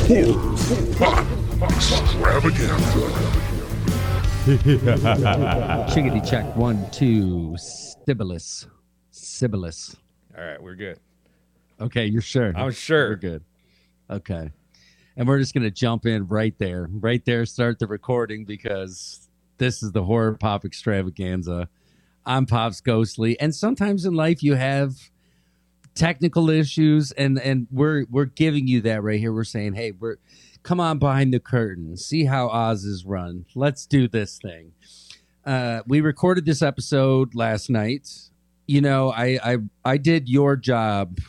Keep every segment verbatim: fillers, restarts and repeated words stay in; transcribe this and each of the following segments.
Horror Pop Extravaganza. Chickadee check one, two, Sibilis. Sibilis. All right, we're good. Okay, you're sure? I'm sure. We're good. Okay. And we're just going to jump in right there. Right there, start the recording because this is the Horror Pop Extravaganza. I'm Pops Ghostly. And sometimes in life you have technical issues, and, and we're we're giving you that right here. We're saying, hey, we're come on behind the curtain. See how Oz is run. Let's do this thing. Uh, we recorded this episode last night. You know, I, I I did your job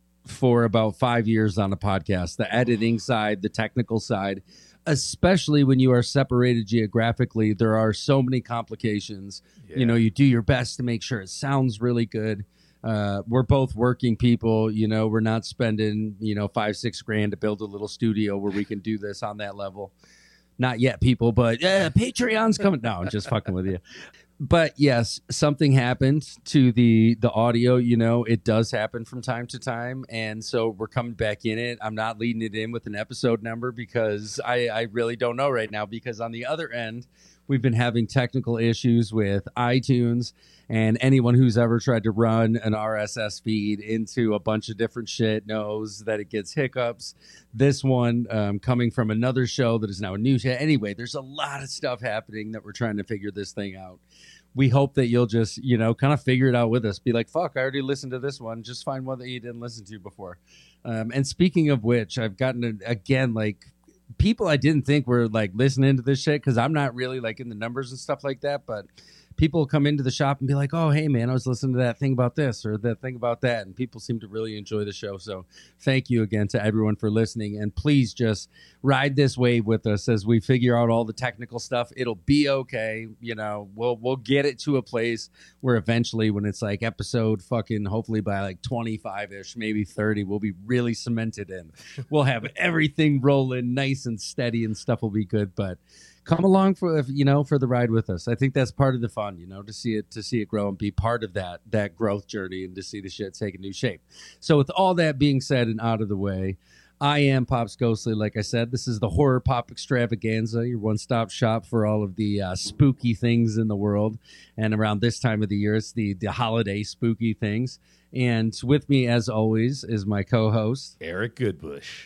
for about five years on a podcast, the editing side, the technical side, especially when you are separated geographically. There are so many complications. Yeah. You know, you do your best to make sure it sounds really good. Uh, we're both working people, you know, we're not spending, you know, five, six grand to build a little studio where we can do this on that level. Not yet, people, but yeah, Patreon's coming. No, I'm just fucking with you. But yes, something happened to the the audio. You know, it does happen from time to time. And so we're coming back in it. I'm not leading it in with an episode number because I, I really don't know right now, because on the other end, we've been having technical issues with iTunes, and anyone who's ever tried to run an R S S feed into a bunch of different shit knows that it gets hiccups. This one um, coming from another show that is now a new show. Anyway, there's a lot of stuff happening that we're trying to figure this thing out. We hope that you'll just, you know, kind of figure it out with us. Be like, fuck, I already listened to this one. Just find one that you didn't listen to before. Um, and speaking of which, I've gotten, a, again, like, people I didn't think were like listening to this shit, because I'm not really like in the numbers and stuff like that, but people come into the shop and be like, oh, hey man, I was listening to that thing about this or that thing about that, and people seem to really enjoy the show. So thank you again to everyone for listening, and please just ride this wave with us as we figure out all the technical stuff. It'll be okay. You know, we'll we'll get it to a place where eventually, when it's like episode fucking hopefully by like twenty-five ish, maybe thirty, we'll be really cemented in. We'll have everything rolling nice and steady, and stuff will be good. But come along for, you know, for the ride with us. I think that's part of the fun, you know, to see it, to see it grow and be part of that, that growth journey, and to see the shit take a new shape. So with all that being said and out of the way, I am Pops Ghostly. Like I said, this is the Horror Pop Extravaganza, your one-stop shop for all of the uh, spooky things in the world. And around this time of the year, it's the, the holiday spooky things. And with me, as always, is my co-host, Eric Goodbush.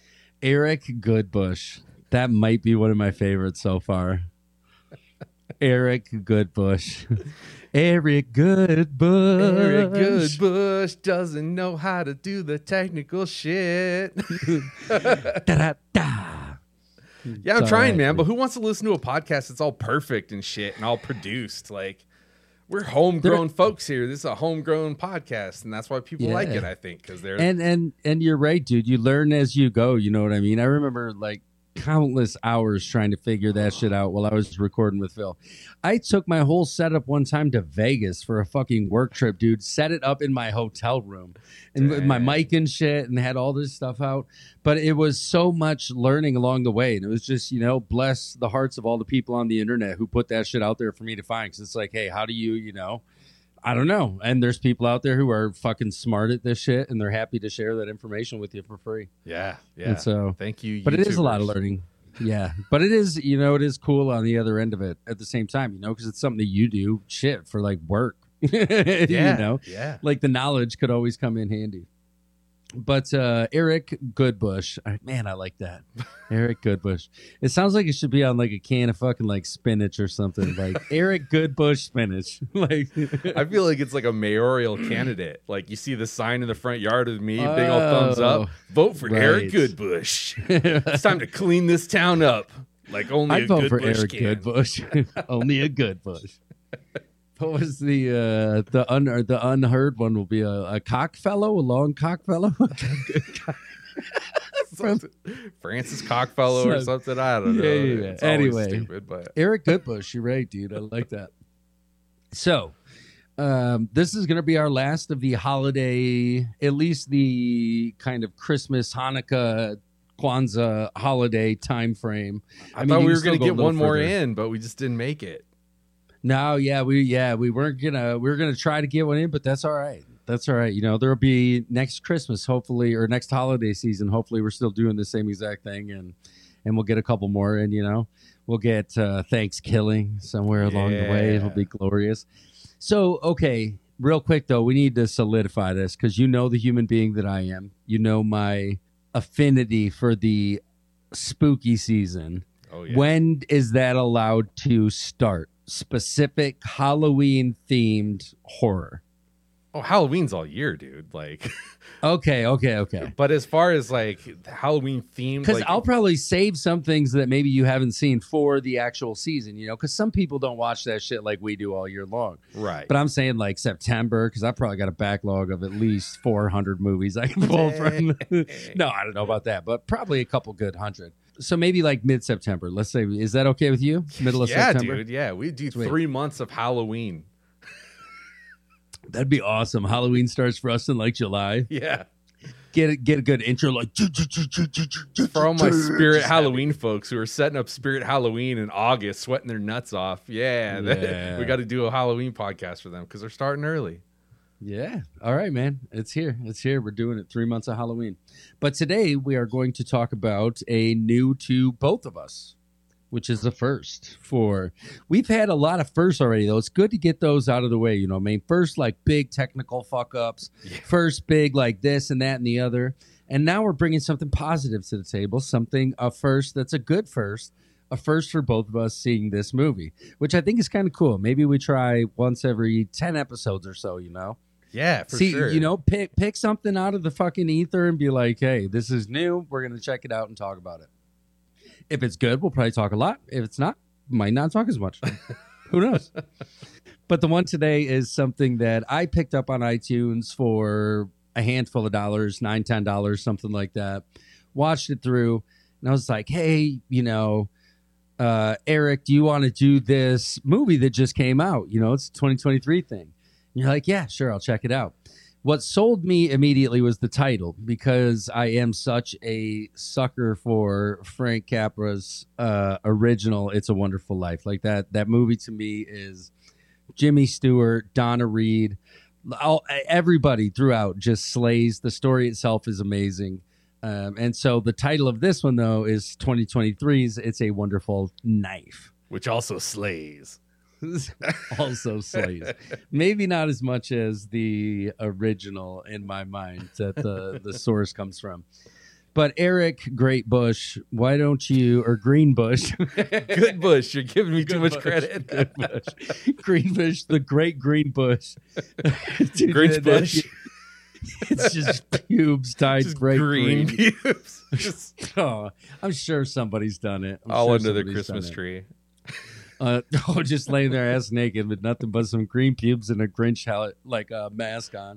Eric Goodbush. That might be one of my favorites so far. Eric Goodbush. Eric Goodbush. Eric Goodbush doesn't know how to do the technical shit. Da-da-da. Yeah, I'm trying, man. But who wants to listen to a podcast that's all perfect and shit and all produced? Like, we're homegrown they're, folks here. This is a homegrown podcast, and that's why people yeah. like it, I think, because they're and and and you're right, dude. You learn as you go. You know what I mean? I remember like countless hours trying to figure that shit out while I was recording with Phil. I took my whole setup one time to Vegas for a fucking work trip, dude. Set it up in my hotel room and with my mic and shit, and had all this stuff out. But it was so much learning along the way, and it was just, you know, bless the hearts of all the people on the internet who put that shit out there for me to find. Because it's like, hey, how do you, you know, I don't know. And there's people out there who are fucking smart at this shit, and they're happy to share that information with you for free. Yeah, yeah. And so, thank you. But YouTubers. It is a lot of learning. Yeah, but it is, you know, it is cool on the other end of it at the same time, you know, because it's something that you do shit for like work. Yeah, you know, yeah. Like the knowledge could always come in handy. But uh, Eric Goodbush, I, man, I like that. Eric Goodbush. It sounds like it should be on like a can of fucking like spinach or something. Like Eric Goodbush spinach. Like I feel like it's like a mayoral candidate. Like you see the sign in the front yard of me, big old thumbs up. Vote for right. Eric Goodbush. It's time to clean this town up. Like only I'd a vote good for bush Eric can. Goodbush. Only a good bush. What was the uh, the un the unheard one? Will be a, a cock fellow, a long cock fellow, Francis Cockfellow so, or something. I don't know. Yeah, yeah, yeah. It's anyway, stupid, but Eric Goodbush, you're right, dude. I like that. So, um, this is going to be our last of the holiday, at least the kind of Christmas, Hanukkah, Kwanzaa holiday time frame. I, I mean, thought we were going to get one more further. in, but we just didn't make it. No, yeah, we yeah we weren't gonna we were gonna try to get one in, but that's all right. That's all right. You know, there'll be next Christmas, hopefully, or next holiday season. Hopefully, we're still doing the same exact thing, and and we'll get a couple more. And you know, we'll get uh, Thanksgiving somewhere along the way. It'll be glorious. So, okay, real quick though, we need to solidify this because you know the human being that I am. You know my affinity for the spooky season. Oh yeah. When is that allowed to start? Specific Halloween themed horror. Oh, Halloween's all year, dude. Like, okay, okay, okay. But as far as like Halloween themed, because like, I'll probably save some things that maybe you haven't seen for the actual season, you know, because some people don't watch that shit like we do all year long. Right. But I'm saying like September, because I probably got a backlog of at least four hundred movies I can pull from. No, I don't know about that, but probably a couple good hundred. So maybe like mid-September. Let's say, is that okay with you? Middle of yeah, September? Yeah, dude. Yeah, we do Sweet. three months of Halloween. That'd be awesome. Halloween starts for us in like July. Yeah. Get a, get a good intro like for all my Spirit Halloween folks who are setting up Spirit Halloween in August, sweating their nuts off. Yeah, yeah. We got to do a Halloween podcast for them because they're starting early. Yeah. All right, man. It's here. It's here. We're doing it. Three months of Halloween. But today we are going to talk about a new to both of us, which is the first for, we've had a lot of firsts already, though. It's good to get those out of the way. You know, I mean, first, like big technical fuck ups, yeah. First, big like this and that and the other. And now we're bringing something positive to the table, something, a first that's a good first, a first for both of us seeing this movie, which I think is kind of cool. Maybe we try once every ten episodes or so, you know? Yeah, for See, sure. You know, pick pick something out of the fucking ether and be like, hey, this is new. We're going to check it out and talk about it. If it's good, we'll probably talk a lot. If it's not, might not talk as much. Who knows? But the one today is something that I picked up on iTunes for a handful of dollars, nine, ten dollars, something like that. Watched it through, and I was like, hey, you know, uh, Eric, do you want to do this movie that just came out? You know, it's a twenty twenty-three thing. And you're like, yeah, sure, I'll check it out. What sold me immediately was the title, because I am such a sucker for Frank Capra's uh, original It's a Wonderful Life. Like that that movie to me is Jimmy Stewart, Donna Reed, all, everybody throughout just slays. The story itself is amazing. Um, and so the title of this one, though, is twenty twenty-three's It's a Wonderful Knife. Which also slays. Also slays. Maybe not as much as the original in my mind that the, the source comes from. But Eric Great Bush, why don't you, or Green Bush. Good Bush, you're giving me Good too much Bush. Credit. Good Bush. Green Bush, the great Green Bush. Dude, Grinch Bush. It's just pubes tied just bright green. green. Pubes. Just... Oh, I'm sure somebody's done it. I'm all sure under the Christmas tree. Uh, oh, just laying there ass naked with nothing but some green pubes and a Grinch hat, like a mask on.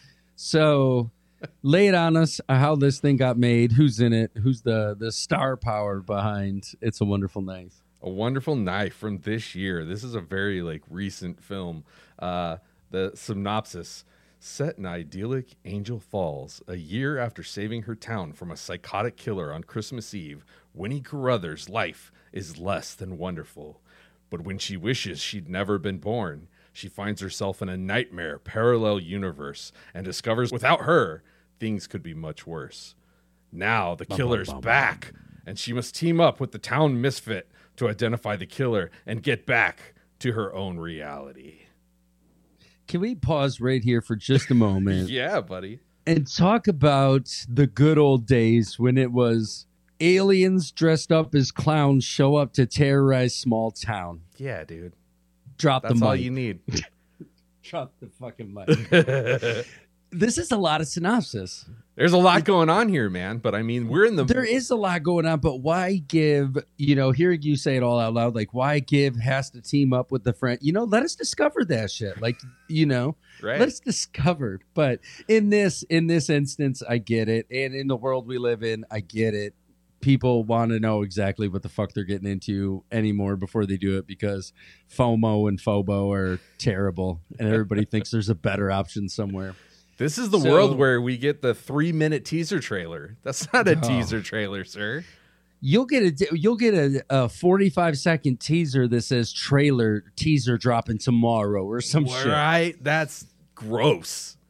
So, lay it on us uh, how this thing got made, who's in it, who's the the star power behind It's a Wonderful Knife. A Wonderful Knife from this year. This is a very like recent film. Uh, the synopsis: set in idyllic Angel Falls, a year after saving her town from a psychotic killer on Christmas Eve, Winnie Carruthers' life is less than wonderful. But when she wishes she'd never been born, she finds herself in a nightmare parallel universe and discovers without her, things could be much worse. Now the killer's back, and she must team up with the town misfit to identify the killer and get back to her own reality. Can we pause right here for just a moment? Yeah, buddy. And talk about the good old days when it was aliens dressed up as clowns show up to terrorize small town. Yeah, dude. Drop That's the mic. all you need. Drop the fucking mic. This is a lot of synopsis. There's a lot going on here, man. But I mean, we're in the... There is a lot going on, but why give, you know, hearing you say it all out loud, like, why give has to team up with the friend? You know, let us discover that shit. Like, you know, right. Let's discover. But in this, in this instance, I get it. And in the world we live in, I get it. People want to know exactly what the fuck they're getting into anymore before they do it, because FOMO and FOBO are terrible and everybody thinks there's a better option somewhere. This is the so, world where we get the three minute teaser trailer. That's not a oh. teaser trailer, sir. You'll get a you'll get a, a forty-five second teaser that says trailer teaser dropping tomorrow or some right, shit. Right? That's gross.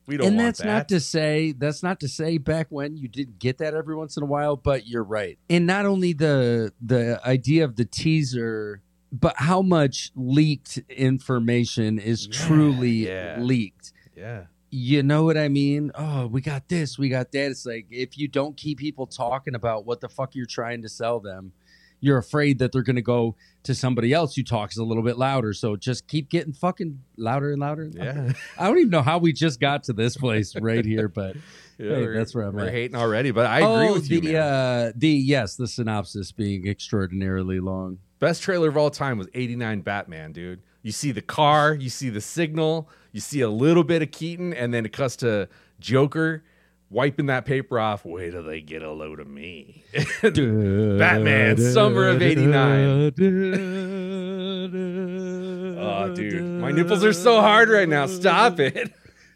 We don't and want that's that. not to say that's not to say back when you did get that every once in a while, but you're right. And not only the the idea of the teaser, but how much leaked information is Yeah, truly yeah. leaked. Yeah. You know what I mean? Oh, we got this, we got that. It's like if you don't keep people talking about what the fuck you're trying to sell them, you're afraid that they're going to go to somebody else who talks a little bit louder. So just keep getting fucking louder and louder. And louder. Yeah. I don't even know how we just got to this place right here, but Yeah, hey, we're- that's where I'm We're at. hating already, but I agree oh, with you, the, man. uh, the yes, the synopsis being extraordinarily long. Best trailer of all time was eighty-nine Batman, dude. You see the car, you see the signal, you see a little bit of Keaton, and then it cuts to Joker wiping that paper off. Wait till they get a load of me. Batman, summer of eighty-nine. Oh, dude. My nipples are so hard right now. Stop it.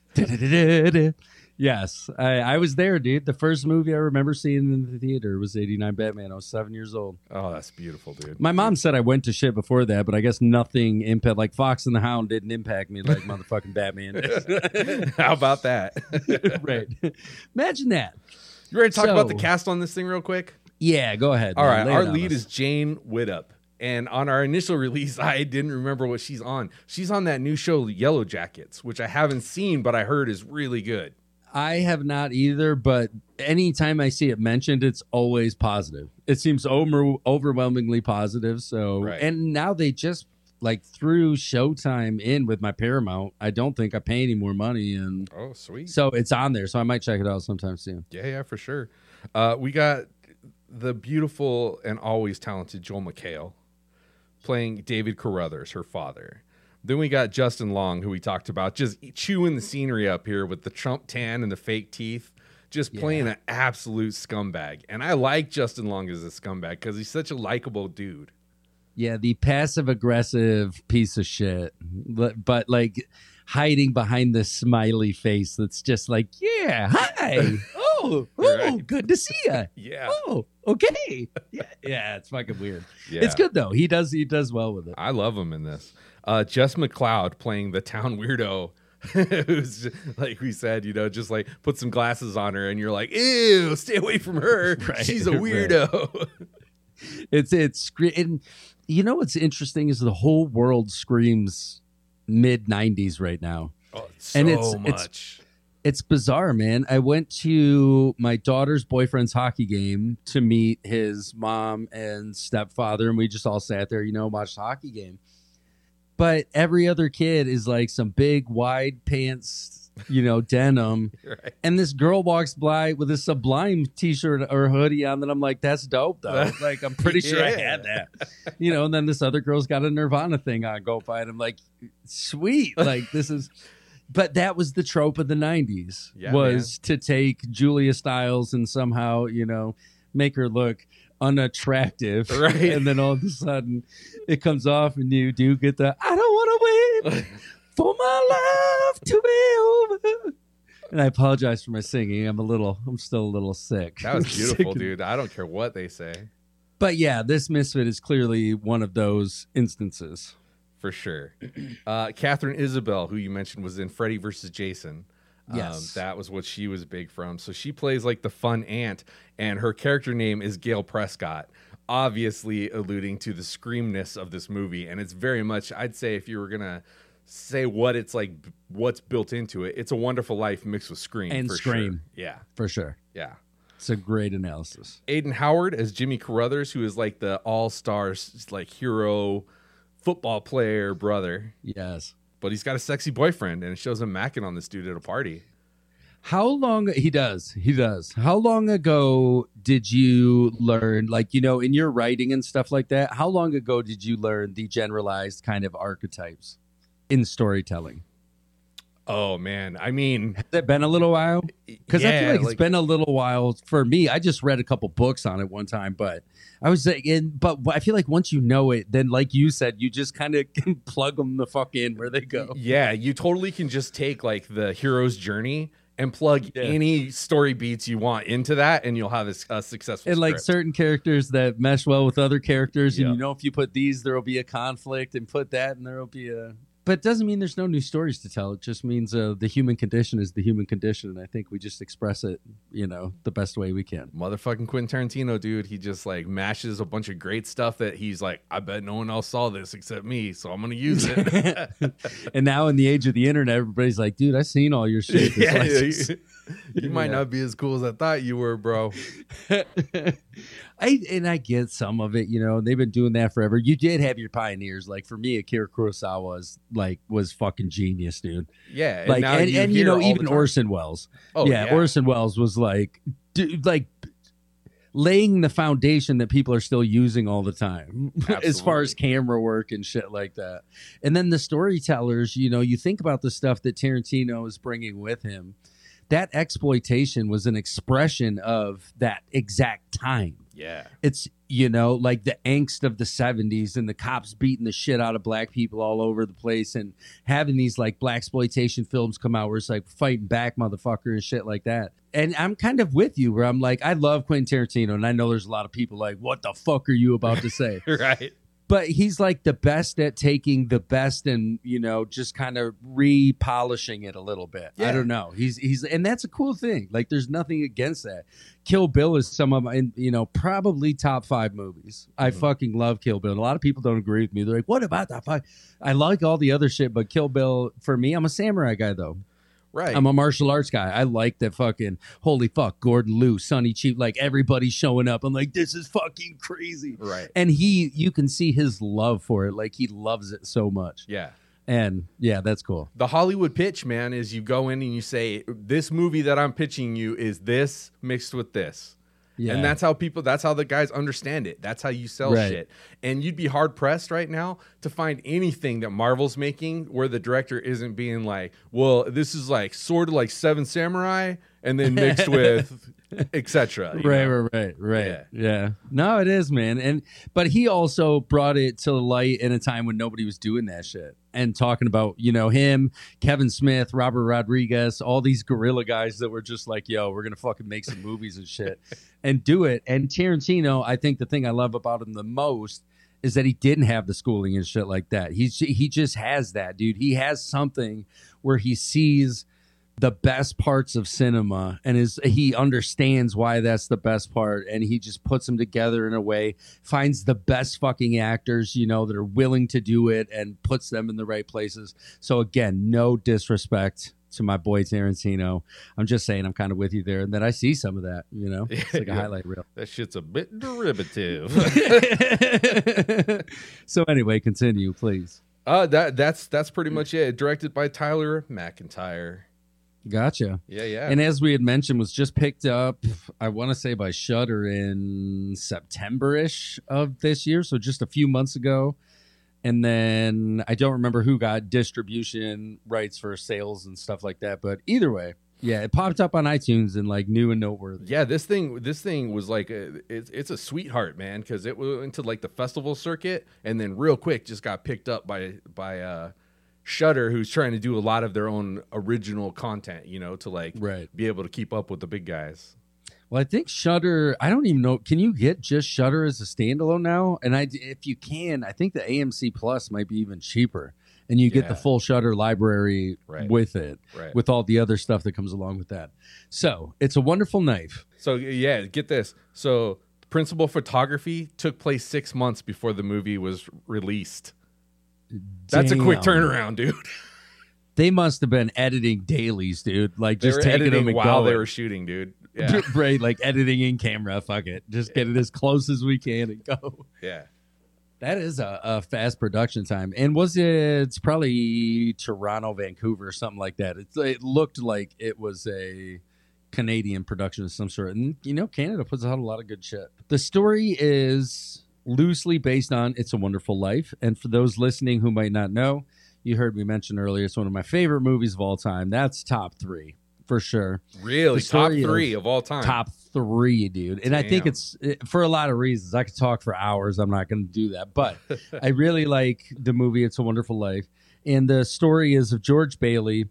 Yes, I, I was there, dude. The first movie I remember seeing in the theater was eighty-nine Batman. I was seven years old. Oh, that's beautiful, dude. My mom said I went to shit before that, but I guess nothing impact like Fox and the Hound didn't impact me like motherfucking Batman did. How about that? Right. Imagine that. You ready to talk about the So- cast on this thing real quick? Yeah, go ahead. All man. right, Lay it our on lead us. is Jane Widdop. And on our initial release, I didn't remember what she's on. She's on that new show, Yellow Jackets, which I haven't seen, but I heard is really good. I have not either, but anytime I see it mentioned, it's always positive. It seems over, overwhelmingly positive. So, Right. and now they just like threw Showtime in with my Paramount. I don't think I pay any more money, and Oh, sweet. so it's on there. So I might check it out sometime soon. Yeah, yeah, for sure. Uh, we got the beautiful and always talented Joel McHale playing David Carruthers, her father. Then we got Justin Long, who we talked about, just chewing the scenery up here with the Trump tan and the fake teeth, just playing Yeah. an absolute scumbag. And I like Justin Long as a scumbag because he's such a likable dude. Yeah, the passive aggressive piece of shit, but, but like hiding behind the smiley face that's just like, yeah, hi. Oh, oh, Right. good to see you. Yeah. Oh, okay. Yeah, yeah, it's fucking weird. Yeah. It's good though. He does he does well with it. I love him in this. Uh, Jess McLeod playing the town weirdo, who's just, like we said, you know, just like put some glasses on her, and you're like, ew, stay away from her. Right, She's a right. weirdo. It's it's scre- and you know what's interesting is the whole world screams mid nineties right now. Oh, so And it's- it's- much. It's bizarre, man. I went to my daughter's boyfriend's hockey game to meet his mom and stepfather, and we just all sat there, you know, watched the hockey game. But every other kid is like some big wide pants, you know, denim. Right. And this girl walks by with a Sublime t-shirt or hoodie on that I'm like, that's dope though. Like, I'm pretty sure I Yeah. had that. You know, and then this other girl's got a Nirvana thing on go by. And I'm like, sweet. Like, this is, but that was the trope of the nineties Yeah, was to take Julia Stiles and somehow, you know, make her look unattractive. Right. And then all of a sudden it comes off and you do get the, I don't want to wait for my life to be over. And I apologize for my singing. I'm a little, I'm still a little sick. That was Sick beautiful, of- dude. I don't care what they say. But yeah, this Misfit is clearly one of those instances. For sure. Uh, Catherine Isabel, who you mentioned was in Freddy versus Jason. Um, Yes. that was what she was big from. So she plays like the fun aunt, and her character name is Gail Prescott, obviously alluding to the screamness of this movie. And it's very much, I'd say, if you were going to say what it's like, what's built into it, it's A Wonderful Life mixed with Scream. And for Scream. Sure. Yeah. For sure. Yeah. It's a great analysis. Aiden Howard as Jimmy Carruthers, who is like the all-star, like hero football player brother. Yes. But he's got a sexy boyfriend, and it shows him macking on this dude at a party. How long he does, he does. How long ago did you learn, like, you know, in your writing and stuff like that, how long ago did you learn the generalized kind of archetypes in storytelling? Oh, man. I mean, Has it been a little while? Because I feel yeah, like, it's been a little while for me. I just read a couple books on it one time, but I was like, in, but I feel like once you know it, then like you said, you just kind of can plug them the fuck in where they go. Yeah, you totally can just take like the hero's journey and plug Yeah. any story beats you want into that, and you'll have a, a successful And like script. certain characters that mesh well with other characters, Yeah. and you know if you put these, there will be a conflict, and put that, and there will be a. but it doesn't mean there's no new stories to tell. It just means uh, the human condition is the human condition, and I think we just express it, you know, the best way we can. Motherfucking Quentin Tarantino, dude. He just like mashes a bunch of great stuff that he's like, I bet no one else saw this except me, so I'm gonna use it. And now in the age of the internet, everybody's like, dude, I've seen all your shit. Yeah, Like, you, just, you might yeah. not be as cool as I thought you were, bro. I and I get some of it, you know. They've been doing that forever. You did have your pioneers, like for me, Akira Kurosawa was like was fucking genius, dude. Yeah, and Like now and, you and you hear know all the even time. Orson Welles. Oh, yeah, yeah. Orson Welles was like, dude, like laying the foundation that people are still using all the time as far as camera work and shit like that. And then the storytellers, you know, you think about the stuff that Tarantino is bringing with him. That exploitation was an expression of that exact time. Yeah. It's, you know, like the angst of the seventies and the cops beating the shit out of black people all over the place and having these like black exploitation films come out where it's like fighting back, motherfucker, and shit like that. And I'm kind of with you where I'm like, I love Quentin Tarantino, and I know there's a lot of people like, what the fuck are you about to say? Right. But he's like the best at taking the best and, you know, just kind of repolishing it a little bit. Yeah. I don't know. He's he's and that's a cool thing. Like there's nothing against that. Kill Bill is some of my, you know, probably top five movies. I Mhm. fucking love Kill Bill. And a lot of people don't agree with me. They're like, what about that five? I like all the other shit, but Kill Bill, for me, I'm a samurai guy though. Right. I'm a martial arts guy. I like that fucking holy fuck, Gordon Liu, Sonny Chief, like everybody's showing up. I'm like, this is fucking crazy. Right. And he, you can see his love for it. Like he loves it so much. Yeah. And yeah, that's cool. The Hollywood pitch, man, is you go in and you say, this movie that I'm pitching you is this mixed with this. Yeah. And that's how people, that's how the guys understand it. That's how you sell Right. shit. And you'd be hard pressed right now to find anything that Marvel's making where the director isn't being like, well, this is like sort of like Seven Samurai and then mixed with et cetera. Right, right, right, right. Yeah. Yeah. No, it is, man. And but he also brought it to light in a time when nobody was doing that shit and talking about, you know, him, Kevin Smith, Robert Rodriguez, all these guerrilla guys that were just like, yo, we're gonna fucking make some movies and shit and do it. And Tarantino, I think the thing I love about him the most is that he didn't have the schooling and shit like that. He's he just has that, dude. He has something where he sees the best parts of cinema and is he understands why that's the best part, and he just puts them together in a way, finds the best fucking actors, you know, that are willing to do it and puts them in the right places. So again, no disrespect to my boy Tarantino. I'm just saying I'm kind of with you there, and that I see some of that, you know. It's like a Yeah. highlight reel. That shit's a bit derivative. So anyway, continue, please. uh, that that's that's pretty much it. Directed by Tyler McIntyre. Gotcha. Yeah, yeah. And as we had mentioned, was just picked up, I want to say by Shudder in September-ish of this year, so just a few months ago. And then I don't remember who got distribution rights for sales and stuff like that, but either way, yeah, it popped up on iTunes and like new and noteworthy. Yeah, this thing, this thing was like a, it's it's a sweetheart, man, because it went into like the festival circuit, and then real quick just got picked up by by uh, Shudder, who's trying to do a lot of their own original content, you know, to like Right. be able to keep up with the big guys. Well, I think Shudder, I don't even know, can you get just Shudder as a standalone now? And I, if you can, I think the A M C Plus might be even cheaper. And you get the Yeah. full Shudder library Right. with it, Right. with all the other stuff that comes along with that. So It's a Wonderful Knife. So yeah, get this. So principal photography took place six months before the movie was released. That's a quick Damn. turnaround, dude. They must have been editing dailies, dude. Like They just were taking them editing and while they going. were shooting, dude. Yeah, Right, like editing in camera. Fuck it. Just get it as close as we can and go. yeah. That is a, a fast production time. And was it, it's probably Toronto, Vancouver, or something like that. It, it looked like it was a Canadian production of some sort. And, you know, Canada puts out a lot of good shit. The story is loosely based on It's a Wonderful Life. And for those listening who might not know, you heard me mention earlier, it's one of my favorite movies of all time. That's top three, for sure. Really, The top story three of of all time. Top three, dude. And I think Damn. it's it, for a lot of reasons. I could talk for hours. I'm not going to do that. But I really like the movie It's a Wonderful Life. And the story is of George Bailey,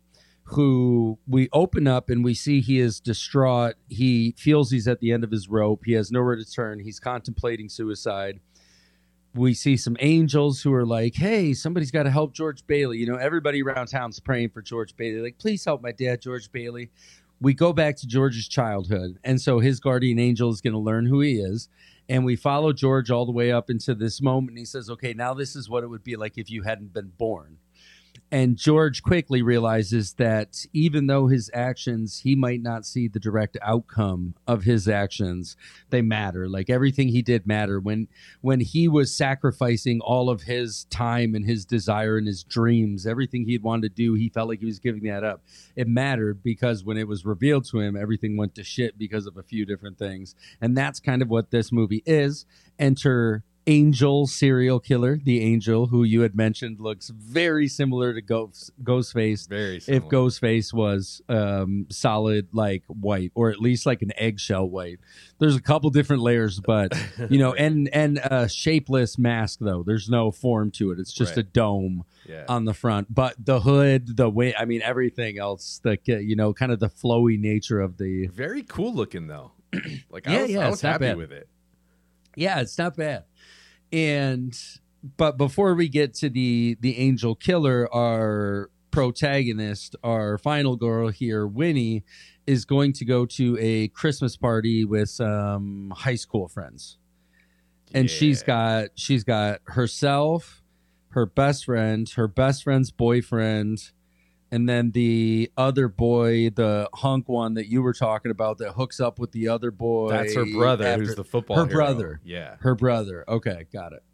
who we open up and we see he is distraught. He feels he's at the end of his rope. He has nowhere to turn. He's contemplating suicide. we see some angels who are like, hey, somebody's got to help George Bailey. You know, everybody around town's praying for George Bailey. Like, please help my dad, George Bailey. We go back to George's childhood. And so his guardian angel is going to learn who he is. And we follow George all the way up into this moment. He says, okay, now this is what it would be like if you hadn't been born. And George quickly realizes that even though his actions, he might not see the direct outcome of his actions, they matter. Like everything he did matter. When when he was sacrificing all of his time and his desire and his dreams, everything he'd wanted to do, he felt like he was giving that up. It mattered because when it was revealed to him, everything went to shit because of a few different things. And that's kind of what this movie is. Enter Angel serial killer, the Angel, who you had mentioned looks very similar to Ghost, Ghostface. Very similar. If Ghostface was um, solid, like white, or at least like an eggshell white. There's a couple different layers, but you know, right. and and a shapeless mask though. There's no form to it. It's just right. a dome yeah. on the front. But the hood, the way, I mean, everything else, the you know, kind of the flowy nature of the. Very cool looking though. Like I yeah, was, yeah, I was happy bad. with it. Yeah, it's not bad. And but before we get to the the angel killer, our protagonist, our final girl here, Winnie, is going to go to a Christmas party with some high school friends. And yeah. she's got she's got herself, her best friend, her best friend's boyfriend, and then the other boy, the hunk one that you were talking about that hooks up with the other boy. That's her brother, after, who's the football Her hero. brother. Yeah. Her brother. Okay, got it.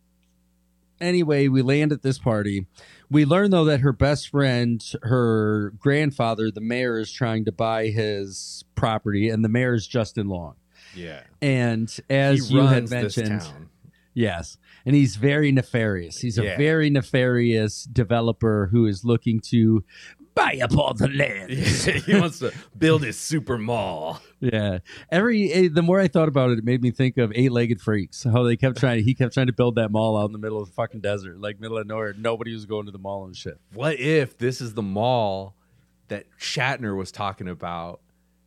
Anyway, we land at this party. We learn, though, that her best friend, her grandfather, the mayor, is trying to buy his property, and the mayor is Justin Long. Yeah. And as he you runs had mentioned... this town. Yes. And he's very nefarious. He's a yeah. very nefarious developer who is looking to buy up all the land. He wants to build his super mall. Yeah. Every the more I thought about it, it made me think of Eight-Legged Freaks. How they kept trying he kept trying to build that mall out in the middle of the fucking desert, like middle of nowhere. Nobody was going to the mall and shit. What if this is the mall that Shatner was talking about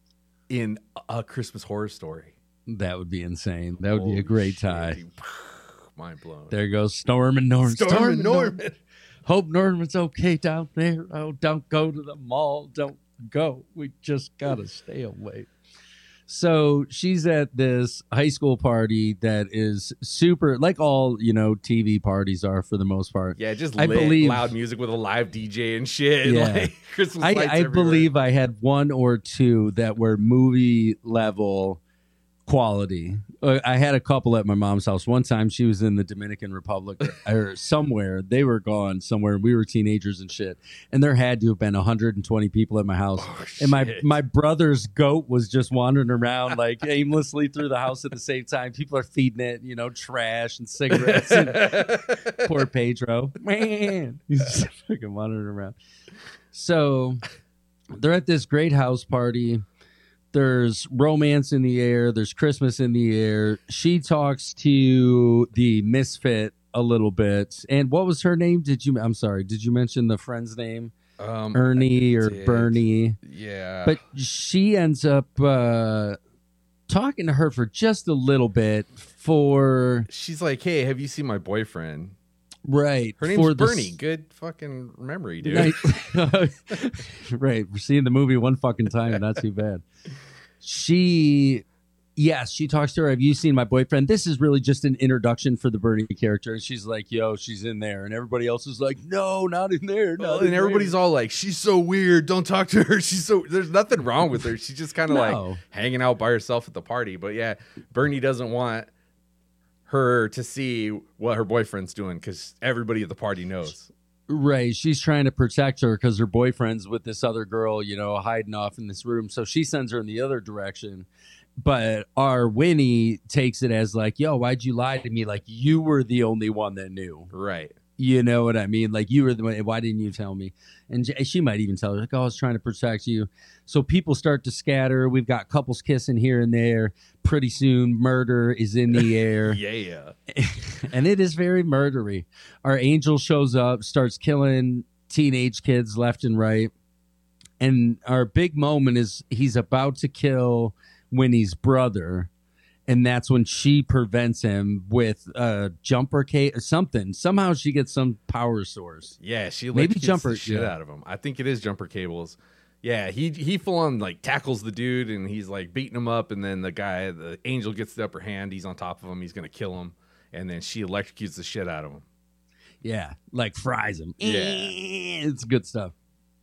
in A Christmas Horror Story? That would be insane. That would Holy be a great shit. tie. Mind blown. There goes Storm and Norman. Storm, Storm and Norman. Norman. Hope Norman's okay down there. Oh, don't go to the mall. Don't go. We just gotta stay away. So she's at this high school party that is super, like all, you know, T V parties are for the most part. Yeah, just I lit, believe, loud music with a live D J and shit. Yeah. Like Christmas I, lights I everywhere. believe I had one or two that were movie level quality. Uh, I had a couple at my mom's house. One time she was in the Dominican Republic or, or somewhere. They were gone somewhere. We were teenagers and shit. And there had to have been one hundred twenty people at my house. Oh, and my, shit. my brother's goat was just wandering around like aimlessly through the house at the same time. People are feeding it, you know, trash and cigarettes. And poor Pedro. Man, he's just fucking wandering around. So they're at this great house party. There's romance in the air. There's Christmas in the air. She talks to the misfit a little bit. And what was her name? Did you? I'm sorry. Did you mention the friend's name? Um, Ernie or did. Bernie? Yeah. But she ends up uh, talking to her for just a little bit. For she's like, "Hey, have you seen my boyfriend?" Right. Her name's for Bernie. The... Good fucking memory, dude. Right. We're seeing the movie one fucking time. Not too bad. She, yes, she talks to her. Have you seen my boyfriend? This is really just an introduction for the Bernie character. And she's like, yo, she's in there. And everybody else is like, no, not in there. Not well, in and everybody's there. all like, she's so weird. Don't talk to her. She's so, there's nothing wrong with her. She's just kind of No. like hanging out by herself at the party. But yeah, Bernie doesn't want her to see what her boyfriend's doing because everybody at the party knows. Right. She's trying to protect her because her boyfriend's with this other girl, you know, hiding off in this room. So she sends her in the other direction. But our Winnie takes it as like, yo, why'd you lie to me? Like, you were the only one that knew. Right. You know what I mean? Like, you were the one. Why didn't you tell me? And she might even tell her, like, oh, I was trying to protect you. So people start to scatter. We've got couples kissing here and there. Pretty soon, murder is in the air. Yeah. And it is very murdery. Our angel shows up, starts killing teenage kids left and right. And our big moment is he's about to kill Winnie's brother. And that's when she prevents him with a jumper cable or something. Somehow she gets some power source. Yeah, she Maybe electrocutes jumper- the shit yeah. out of him. I think it is jumper cables. Yeah, he he full on like tackles the dude and he's like beating him up, and then the guy, the angel, gets the upper hand. He's on top of him. He's gonna kill him, and then she electrocutes the shit out of him. Yeah, like fries him. Yeah. It's good stuff.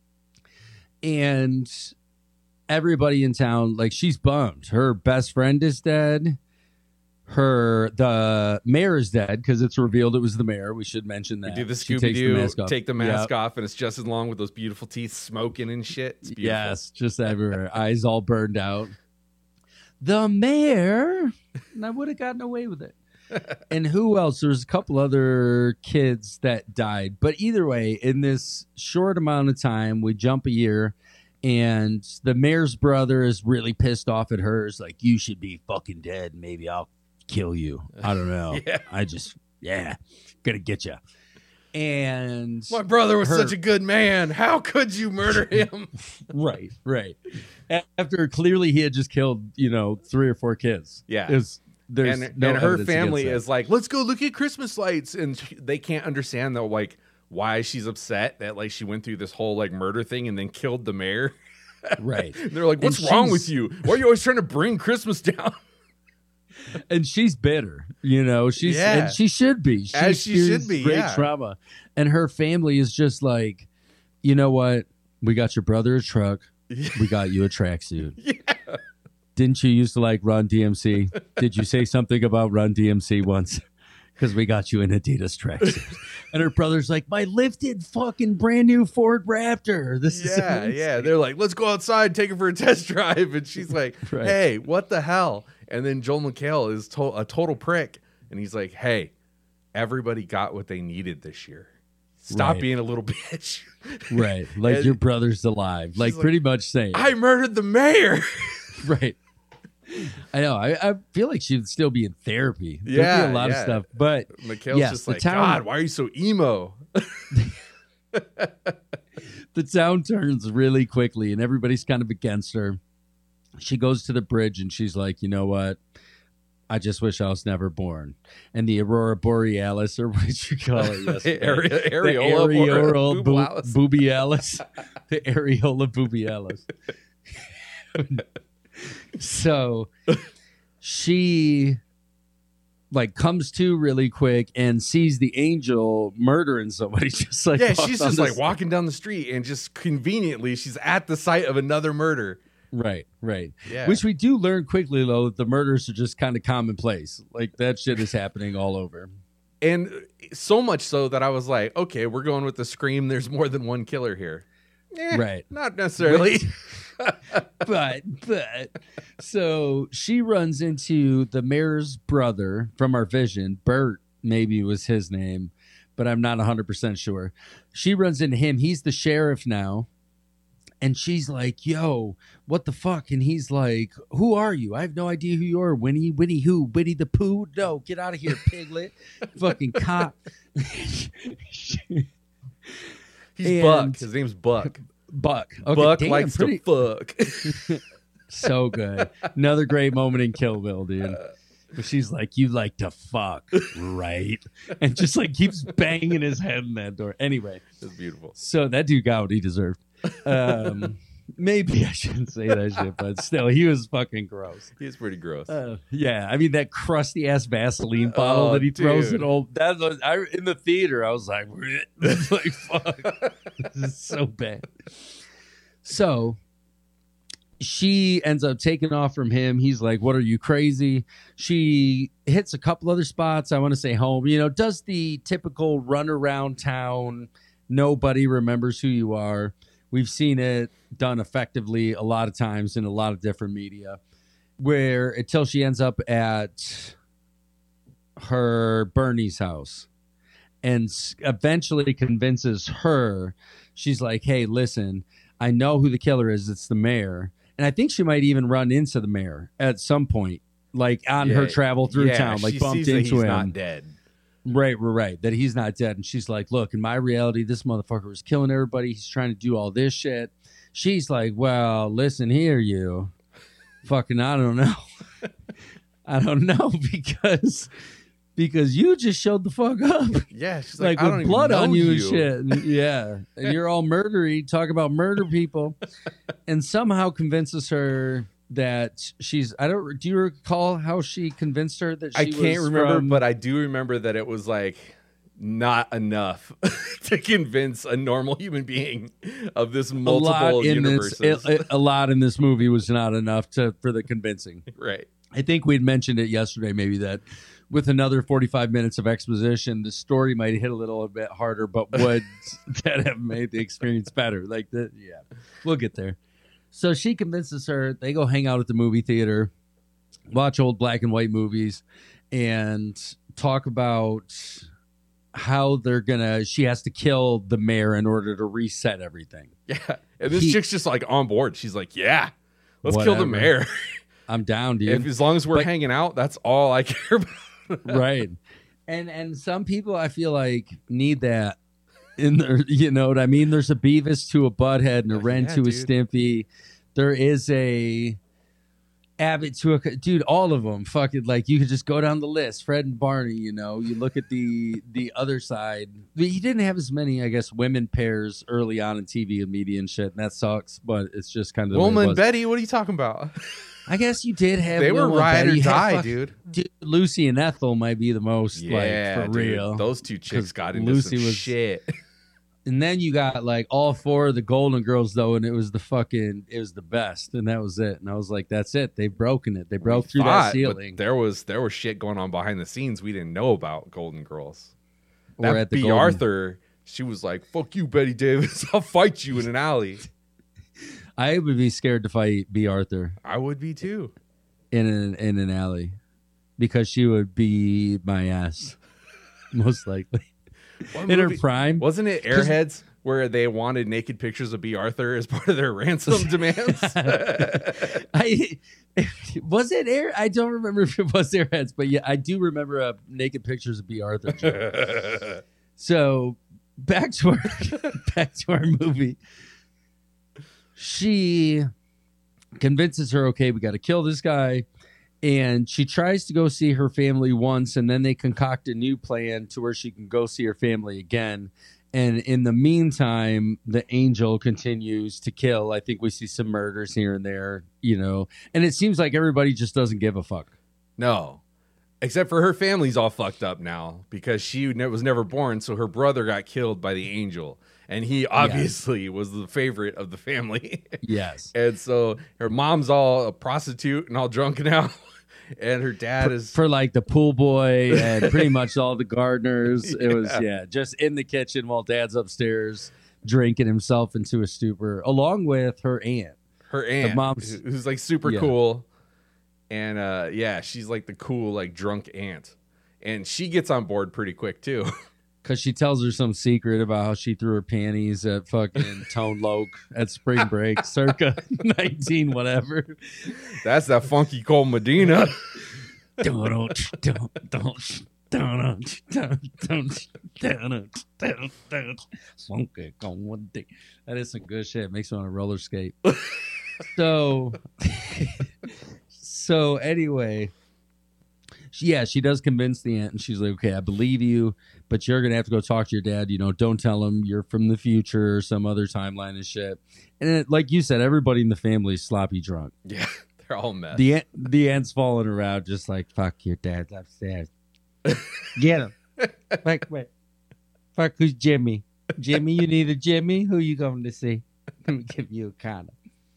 And everybody in town, like, she's bummed. Her best friend is dead. Her the mayor is dead because it's revealed it was the mayor. We should mention that. We do the She Scooby takes the Doo, mask off. take the mask Yep. off, and it's just as long with those beautiful teeth smoking and shit. It's beautiful. Yes, just everywhere. Eyes all burned out. The mayor. And I would have gotten away with it. And who else? There's a couple other kids that died. But either way, in this short amount of time, we jump a year, and the mayor's brother is really pissed off at her. It's like, you should be fucking dead. Maybe I'll kill you. I don't know. Yeah. I just, yeah, gonna get you. And My brother was her- such a good man. How could you murder him? right, right. After clearly he had just killed, you know, three or four kids. Yeah. It was, there's and no and her evidence family against is like, let's go look at Christmas lights, and she, they can't understand though, like, why she's upset that like she went through this whole like murder thing and then killed the mayor. that. Right. They're like, what's And wrong she's- with you? Why are you always trying to bring Christmas down? And she's bitter, you know. She's Yeah. and she should be. She As she experienced should be, Great yeah. trauma, and her family is just like, you know what? We got your brother a truck. We got you a tracksuit. Yeah. Didn't you used to like Run D M C? Did you say something about Run D M C once? Because we got you an Adidas tracksuit. And her brother's like, my lifted fucking brand new Ford Raptor. This is Yeah, amazing." yeah. They're like, let's go outside, take her for a test drive. And she's like, Right. hey, what the hell? And then Joel McHale is to- a total prick. And he's like, hey, everybody got what they needed this year. Stop Right. being a little bitch. Right. Like And your brother's alive. Like, like, pretty much saying. I murdered the mayor. Right. I know. I, I feel like she'd still be in therapy. There'd Yeah, be a lot yeah. of stuff. But McHale's Yes, just the like, town- God, why are you so emo? the town turns really quickly and everybody's kind of against her. She goes to the bridge and she's like, you know what? I just wish I was never born. And the Aurora Borealis, or what did you call it yesterday? Are- The areola, areola bu- boobalis. boobialis. The areola boobialis. So she like comes to really quick and sees the angel murdering somebody just like Yeah, walks she's on just the like s- walking down the street and just conveniently she's at the site of another murder. right, right. Yeah. Which we do learn quickly though that the murders are just kind of commonplace. Like that shit is happening all over. And so much so that I was like, okay, we're going with the Scream. There's more than one killer here. Eh, Right. Not necessarily. but but so she runs into the mayor's brother from our vision. Bert maybe was his name, but I'm not one hundred percent sure. She runs into him. He's the sheriff now. And she's like, yo, what the fuck? And he's like, who are you? I have no idea who you are. Winnie, Winnie who? Winnie the Pooh? No, get out of here, piglet. Fucking cop. He's And- Buck. His name's Buck. Buck. Okay, Buck damn, likes pretty- to fuck. So good. Another great moment in Kill Bill, dude. But she's like, you like to fuck, right? And just like keeps banging his head in that door. Anyway, It's beautiful. so that dude got what he deserved. Um, maybe I shouldn't say that shit, but still, he was fucking gross. He's pretty gross. Uh, yeah, I mean that crusty ass Vaseline bottle Oh, that he throws dude. at old. That was I in the theater. I was like, like fuck, this is so bad. So she ends up taking off from him. He's like, what are you, crazy? She hits a couple other spots. I want to say home, you know, does the typical run around town. Nobody remembers who you are. We've seen it done effectively a lot of times in a lot of different media where until she ends up at her Bernie's house and s- eventually convinces her. She's like, hey, listen, I know who the killer is. It's the mayor. And I think she might even run into the mayor at some point, like on her Yeah, travel through yeah, town, like she bumped sees that into he's him. not dead. Right, right, right. That he's not dead. And she's like, look, in my reality, this motherfucker was killing everybody. He's trying to do all this shit. She's like, well, listen here, you. Fucking, I don't know. I don't know because because you just showed the fuck up. Yeah, she's like, like, I with don't blood even know on you, you. and shit. And, yeah, and you're all murdery, talk about murder people, and somehow convinces her that she's. I don't. Do you recall how she convinced her that she I can't was remember, from, but I do remember that it was like not enough to convince a normal human being of this a multiple lot in universes. this. A, a lot in this movie was not enough to for the convincing. Right. I think we'd mentioned it yesterday, maybe that with another forty-five minutes of exposition, the story might hit a little bit harder, but would that have made the experience better? Like, the, yeah, we'll get there. So she convinces her. They go hang out at the movie theater, watch old black and white movies, and talk about how they're gonna. She has to kill the mayor in order to reset everything. Yeah, and this He- chick's just like on board. She's like, "Yeah, let's Whatever. kill the mayor." I'm down, dude. If as long as we're But- hanging out, that's all I care about. Right. And and some people I feel like need that in their, you know what I mean? There's a Beavis to a Butthead and a Oh, Ren yeah, to a dude. Stimpy. There is a Abbott to a dude, all of them. Fucking like you could just go down the list. Fred and Barney, you know. You look at the the other side. He didn't have as many, I guess, women pairs early on in T V and media and shit, and that sucks, but it's just kind of the way it Wilma and was. Betty, what are you talking about? I guess you did have They were Wilma and ride Betty. or You had die, fuck- dude. Dude, Lucy and Ethel might be the most Yeah, like for dude. real. Those two 'Cause chicks got into Lucy some was- shit. And then you got like all four of the Golden Girls though, and it was the fucking it was the best, and that was it. And I was like, that's it. They've broken it. They broke We through thought, that but ceiling. There was there was shit going on behind the scenes we didn't know about. Golden Girls. Or That at the B. Golden- Arthur, she was like, "Fuck you, Betty Davis. I'll fight you in an alley." I would be scared to fight B. Arthur I would be too. in an in an alley because she would be my ass, most likely What in her movie- prime. Wasn't it 'Cause- Airheads where they wanted naked pictures of B. Arthur as part of their ransom demands? I was it air. I don't remember if it was Airheads, but yeah, I do remember uh, naked pictures of B. Arthur. joke. So back to our back to our movie. She convinces her, okay, we got to kill this guy, and she tries to go see her family once, and then they concoct a new plan to where she can go see her family again. And in the meantime, the angel continues to kill. I think we see some murders here and there, you know, and it seems like everybody just doesn't give a fuck. No. Except for her family's all fucked up now because she ne- was never born, so her brother got killed by the angel. And he obviously was the favorite of the family. Yes. And so her mom's all a prostitute and all drunk now. And her dad is For like the pool boy and pretty much all the gardeners. It was, Yeah. yeah, just in the kitchen while dad's upstairs drinking himself into a stupor, along with her aunt. her aunt, mom's- who- who's like super Yeah. cool. And uh, yeah, she's like the cool, like drunk aunt. And she gets on board pretty quick too. Because she tells her some secret about how she threw her panties at fucking Tone Loc at spring break, circa nineteen whatever. That's that funky Cole Medina. Don't, don't, don't, don't, don't, don't, don't, don't, don't. Funky Cole Medina. That is some good shit. Makes me want to roller skate. So, so anyway, she- yeah, she does convince the aunt, and she's like, "Okay, I believe you, but you're gonna have to go talk to your dad. You know, don't tell him you're from the future or some other timeline and shit." And it, like you said, everybody in the family is sloppy drunk. Yeah, they're all mess. The aunt, the aunt's falling around, just like, "Fuck, your dad's upstairs. Get him. Fuck, wait. Fuck, who's Jimmy? Jimmy, you need a Jimmy? Who you going to see? Let me give you a condom."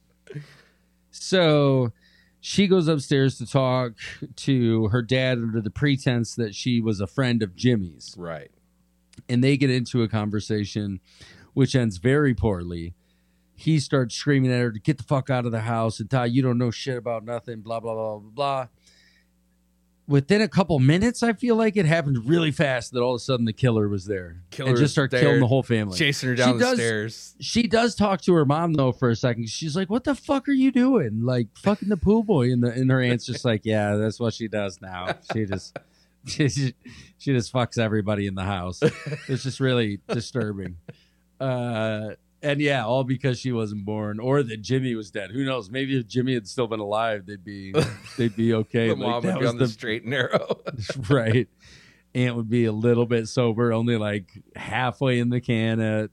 So she goes upstairs to talk to her dad under the pretense that she was a friend of Jimmy's. Right. And they get into a conversation which ends very poorly. He starts screaming at her to get the fuck out of the house and Ty, you don't know shit about nothing, blah, blah, blah, blah, blah. Within a couple minutes, I feel like it happened really fast that all of a sudden the killer was there Killer and was just start there, killing the whole family. Chasing her down She the does- stairs. She does talk to her mom though for a second. She's like, "What the fuck are you doing? Like fucking the pool boy?" And the and her aunt's just like, "Yeah, that's what she does now. She just she just, she just fucks everybody in the house." It's just really disturbing. Uh, And yeah, all because she wasn't born, or that Jimmy was dead. Who knows? Maybe if Jimmy had still been alive, they'd be they'd be okay. The Like, mom that would be was on the straight and narrow. right. Aunt would be a little bit sober, only like halfway in the can at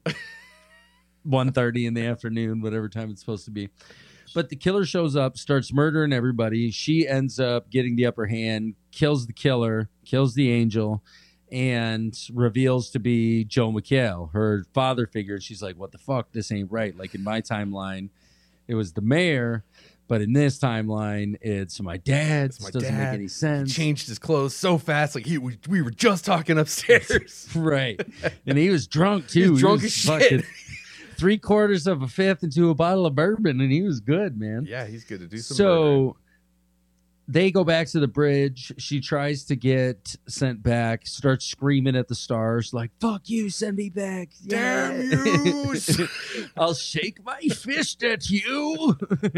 one thirty in the afternoon, whatever time it's supposed to be. But the killer shows up, starts murdering everybody. She ends up getting the upper hand, kills the killer, kills the angel, and reveals to be Joe McHale, her father figure. She's like, what the fuck? This ain't right. Like in my timeline, it was the mayor. But in this timeline, it's my dad. It's my doesn't dad. make any sense. He changed his clothes so fast. Like he, we, we were just talking upstairs. Right. And he was drunk too. He was drunk he as was shit. Three quarters of a fifth into a bottle of bourbon, and he was good, man. Yeah, he's good to do some So murdering. they go back to the bridge. She tries to get sent back, starts screaming at the stars, like, fuck you, send me back. Damn Yeah. you. I'll shake my fist at you.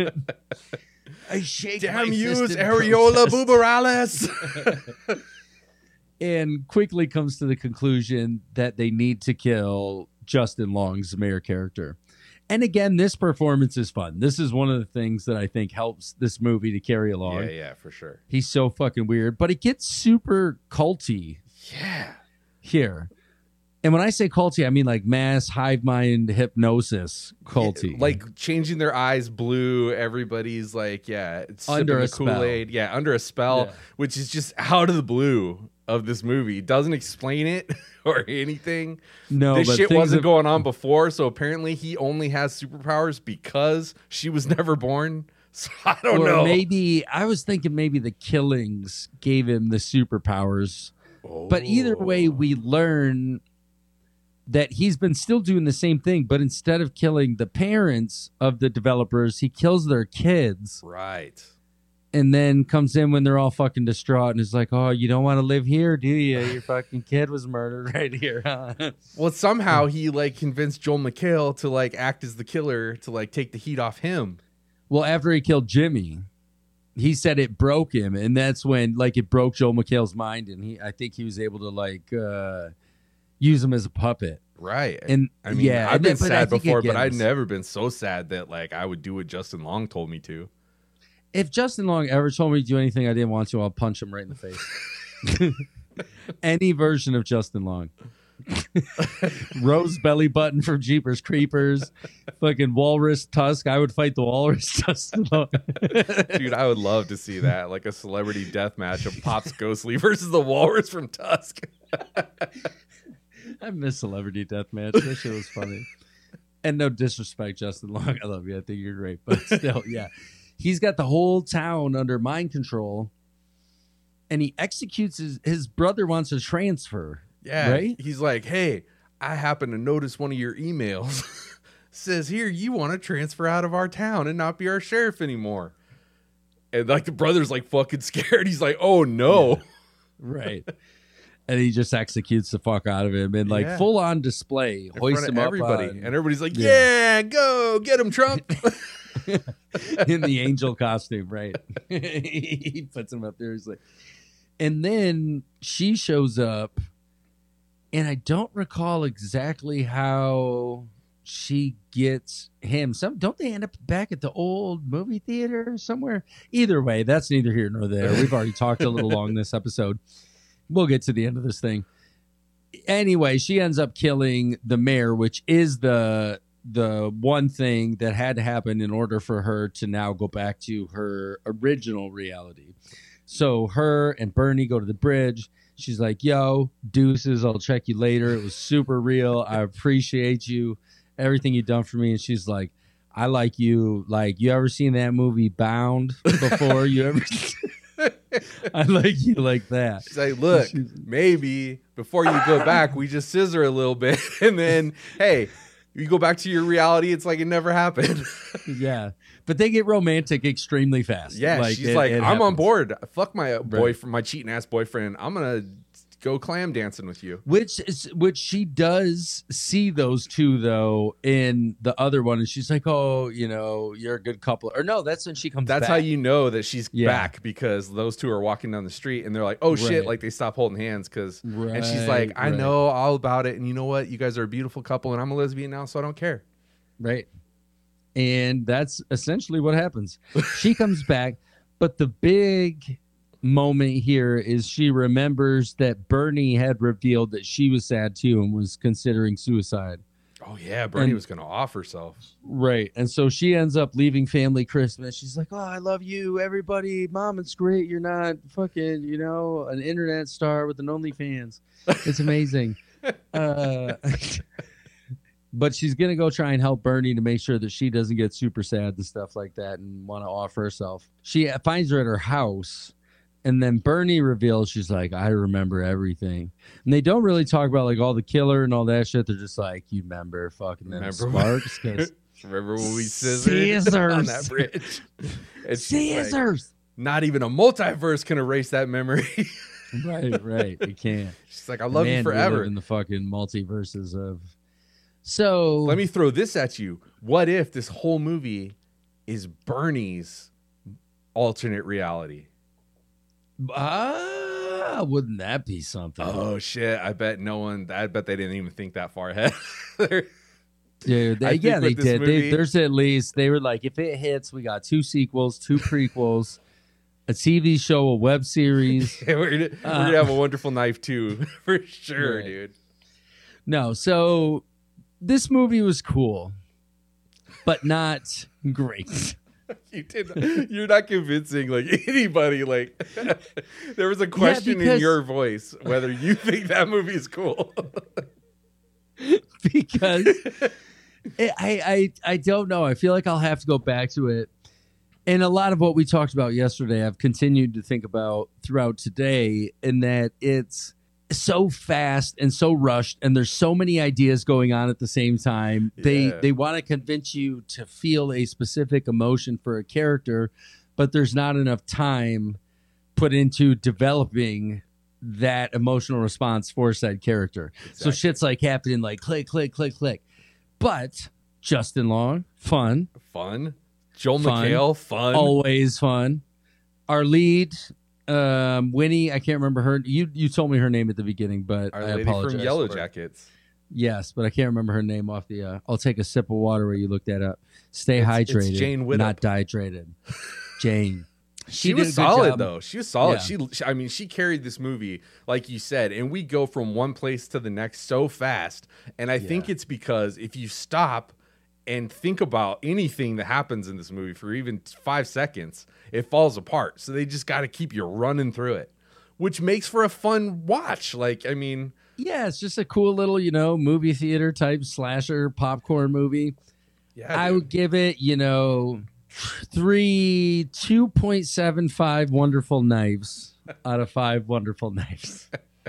I shake my Damn fist you, in Areola protest. Buberales. And quickly comes to the conclusion that they need to kill Justin Long's mayor character. And again, this performance is fun. This is one of the things that I think helps this movie to carry along. Yeah, yeah, for sure. He's so fucking weird, but it gets super culty Yeah. here. And when I say culty, I mean like mass hive mind hypnosis culty. Like changing their eyes blue. Everybody's like, yeah, it's Under sipping a the Kool-Aid. Yeah, under a spell, Yeah. which is just out of the blue of this movie. Doesn't explain it or anything. no, This but shit things wasn't have- going on before, so apparently he only has superpowers because she was never born. So I don't or know. maybe I was thinking maybe the killings gave him the superpowers. But either way, Oh. we learn that he's been still doing the same thing, but instead of killing the parents of the developers, he kills their kids Right. and then comes in when they're all fucking distraught and is like, oh, you don't want to live here, do you? Your fucking kid was murdered right here. Huh? Well, somehow he like convinced Joel McHale to like act as the killer to like take the heat off him. Well, after he killed Jimmy, he said it broke him. And that's when like it broke Joel McHale's mind. And he, I think he was able to like uh, use him as a puppet. Right. And I mean, yeah, I've and been then- but I sad think before, again, but I'd it's- never been so sad that like I would do what Justin Long told me to. If Justin Long ever told me to do anything I didn't want to, I'll punch him right in the face. Any version of Justin Long. Rose belly button from Jeepers Creepers. Fucking walrus tusk. I would fight the walrus Justin Long. Dude, I would love to see that. Like a celebrity death match of Pops Ghostly versus the walrus from Tusk. I miss Celebrity Deathmatch. That shit was funny. And no disrespect, Justin Long. I love you. I think you're great. But still, yeah. He's got the whole town under mind control. And he executes his, his brother wants a transfer. Yeah. Right? He's like, hey, I happen to notice one of your emails. Says here, you want to transfer out of our town and not be our sheriff anymore. And like the brother's like fucking scared. He's like, oh no. Right. And he just executes the fuck out of him and like Yeah. full on display, In hoist front him of up everybody. on- And everybody's like, Yeah. yeah, go get him, Trump. in the angel costume, right? He puts him up there. He's like, and then she shows up, and I don't recall exactly how she gets him. Some don't they end up back at the old movie theater somewhere? Either way, that's neither here nor there. We've already talked a little long this episode. We'll get to the end of this thing. Anyway, she ends up killing the mayor, which is the the one thing that had to happen in order for her to now go back to her original reality. So her and Bernie go to the bridge. She's like, yo, deuces, I'll check you later. It was super real. I appreciate you, everything you've done for me. And she's like, I like you. Like, you ever seen that movie Bound before? You ever I like you like that. She's like, look, maybe before you go back, we just scissor a little bit. And then, hey, you go back to your reality. It's like it never happened. Yeah. But they get romantic extremely fast. Yeah, Like, she's it- like, it I'm on happens. board. Fuck my boyfriend, my cheating ass boyfriend. I'm gonna go clam dancing with you. Which is which she does see those two though in the other one, and she's like, "Oh, you know, you're a good couple." Or no, that's when she comes. That's back. how you know that she's Yeah. back, because those two are walking down the street and they're like, "Oh shit!" Right. Like they stop holding hands because, and she's Right, like, "I right. know all about it, and you know what? You guys are a beautiful couple, and I'm a lesbian now, so I don't care." Right. And that's essentially what happens. She comes back, but the big moment here is she remembers that Bernie had revealed that she was sad too and was considering suicide. Oh yeah, Bernie And- was gonna off herself. Right. And so she ends up leaving family Christmas. She's like, oh, I love you, everybody. Mom, it's great. You're not fucking, you know, an internet star with an OnlyFans. It's amazing. uh, but she's going to go try and help Bernie to make sure that she doesn't get super sad and stuff like that and want to off herself. She finds her at her house. And then Bernie reveals, she's like, I remember everything. And they don't really talk about like all the killer and all that shit. They're just like, you remember fucking them Remember sparks? 'Cause Remember when we scissored on that Scissors. bridge? And she's like, Scissors. not even a multiverse can erase that memory. Right, right. You can't. She's like, I love Man, you we live forever. in the fucking multiverses of. So Let me throw this at you. What if this whole movie is Bernie's alternate reality? Ah, wouldn't that be something? Oh shit! I bet no one. I bet they didn't even think that far ahead. They're- Dude, they, I think yeah, they with this did. movie- They, there's at least they were like, if it hits, we got two sequels, two prequels, a T V show, a web series. we're gonna, we're Uh, gonna have a wonderful knife too, for sure, Right. dude. No, so this movie was cool, but not great. You did. You're not convincing like anybody. Like there was a question in because- your voice whether you think that movie is cool. Because it, I, I I don't know. I feel like I'll have to go back to it. And a lot of what we talked about yesterday, I've continued to think about throughout today, in that it's so fast and so rushed, and there's so many ideas going on at the same time. They Yeah. they want to convince you to feel a specific emotion for a character, but there's not enough time put into developing that emotional response for said character. So Exactly. shit's like happening like click, click, click, click. But Justin Long, fun, Fun. Joel Fun. McHale, fun. always fun. Our lead, um, Winnie, I can't remember her. You you told me her name at the beginning, but Our I lady apologize. from Yellow for it. Jackets. Yes, but I can't remember her name off the. Uh, I'll take a sip of water where you look that up. Stay It's- it's hydrated, Jane Widdop. not dehydrated. Jane. She, did a was good solid job. though. She was solid. Yeah. She, she, I mean, she carried this movie like you said, and we go from one place to the next so fast. And I think Yeah. it's because if you stop and think about anything that happens in this movie for even five seconds, it falls apart. So they just got to keep you running through it, which makes for a fun watch. Like, I mean, Yeah, it's just a cool little, you know, movie theater type slasher popcorn movie. yeah, I dude. would give it, you know, three, two point seven five wonderful knives out of five wonderful knives.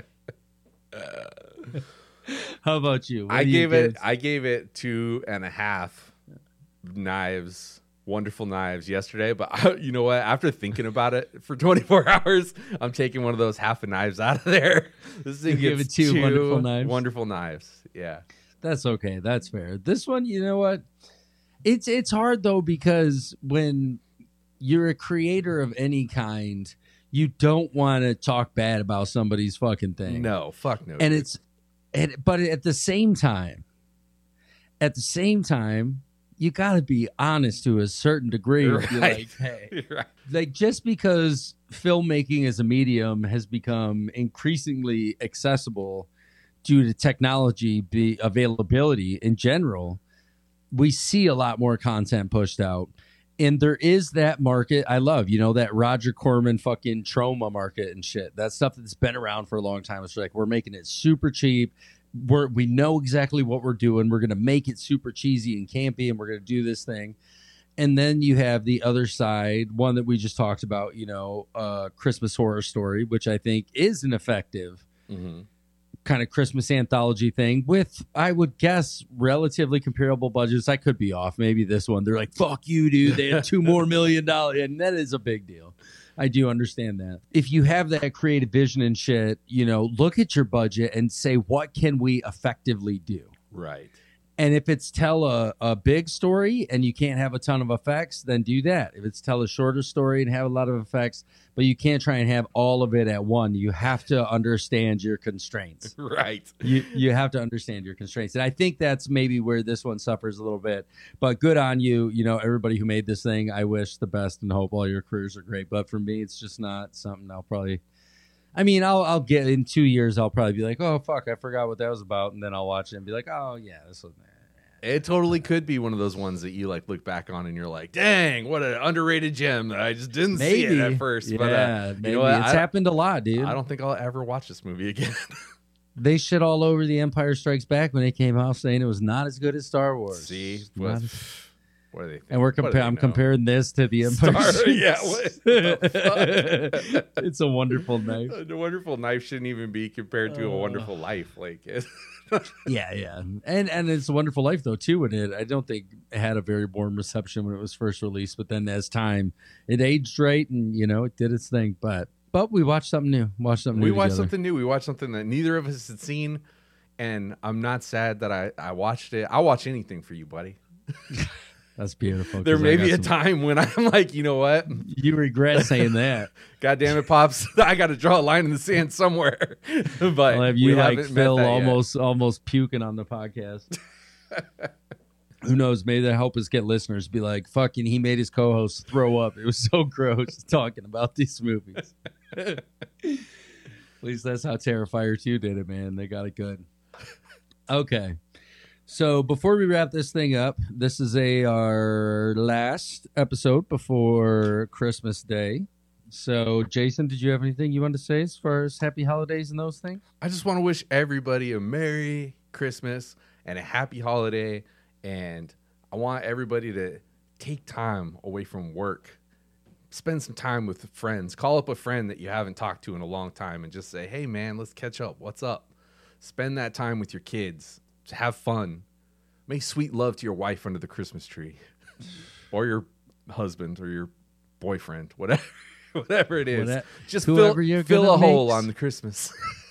How about you? What I do you gave it. give? I gave it two and a half knives, wonderful knives yesterday. But I, you know what? After thinking about it for twenty-four hours, I'm taking one of those half a knives out of there. This thing You give gets it two wonderful knives? Wonderful knives. Yeah. That's okay. That's fair. This one, you know what? It's it's hard though, because when you're a creator of any kind, you don't want to talk bad about somebody's fucking thing. No, fuck no. And dude. it's and but at the same time, at the same time, you got to be honest to a certain degree. Be Right. like, hey, You're right. like just because filmmaking as a medium has become increasingly accessible due to technology be availability in general, we see a lot more content pushed out. And there is that market I love, you know, that Roger Corman fucking trauma market and shit. That stuff that's been around for a long time. It's like we're making it super cheap. We're we know exactly what we're doing. We're gonna make it super cheesy and campy, and we're gonna do this thing. And then you have the other side, one that we just talked about, you know, uh, Christmas Horror Story, which I think is an effective Mhm. kind of Christmas anthology thing with, I would guess, relatively comparable budgets. I could be off. Maybe this one, they're like, fuck you, dude. They had two more million dollars. And that is a big deal. I do understand that. If you have that creative vision and shit, you know, look at your budget and say, what can we effectively do? Right. And if it's tell a, a big story and you can't have a ton of effects, then do that. If it's tell a shorter story and have a lot of effects, but you can't try and have all of it at one. You have to understand your constraints. Right. You you have to understand your constraints. And I think that's maybe where this one suffers a little bit. But good on you. You know, everybody who made this thing, I wish the best and hope all your careers are great. But for me, it's just not something I'll probably... I mean, I'll I'll get in two years. I'll probably be like, oh fuck, I forgot what that was about, and then I'll watch it and be like, oh yeah, this was. It totally could be one of those ones that you like look back on and you're like, dang, what an underrated gem that I just didn't Maybe. see it at first. Yeah, but uh, maybe you know what? it's I, happened a lot, dude. I don't think I'll ever watch this movie again. They shit all over The Empire Strikes Back when it came out, saying it was not as good as Star Wars. See, What- what, what are they? Thinking? and we're What do compa- they I'm know? comparing this to The Empire. Star- Strikes- yeah, what the It's a wonderful knife. The Wonderful Knife shouldn't even be compared to Uh. A Wonderful Life. Like, it, Yeah, yeah, and and it's a Wonderful Life though too. And it, I don't think it had a very warm reception when it was first released, but then as time, it aged right, and you know it did its thing. But but we watched something new. Watched something. we new watched together. something new. We watched something that neither of us had seen, and I'm not sad that I I watched it. I'll watch anything for you, buddy. That's beautiful. There 'cause I may got be a some- time when I'm like, you know what? You regret saying that. God damn it, Pops. I got to draw a line in the sand somewhere. But I'll have we you like haven't met Phil that yet. almost almost puking on the podcast. Who knows? Maybe that help us get listeners be like, fucking, he made his co-host throw up. It was so gross talking about these movies. At least that's how Terrifier two did it, man. They got it good. Okay. So before we wrap this thing up, this is a our last episode before Christmas Day. So, Jason, did you have anything you wanted to say as far as happy holidays and those things? I just want to wish everybody a Merry Christmas and a happy holiday. And I want everybody to take time away from work. Spend some time with friends. Call up a friend that you haven't talked to in a long time and just say, hey, man, let's catch up. What's up? Spend that time with your kids. Have fun. Make sweet love to your wife under the Christmas tree or your husband or your boyfriend, whatever. Whatever it is, Whatever- just whoever fill, you're fill gonna a hole mix. on the Christmas.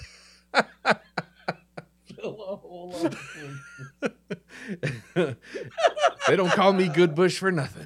They don't call me Good Bush for nothing.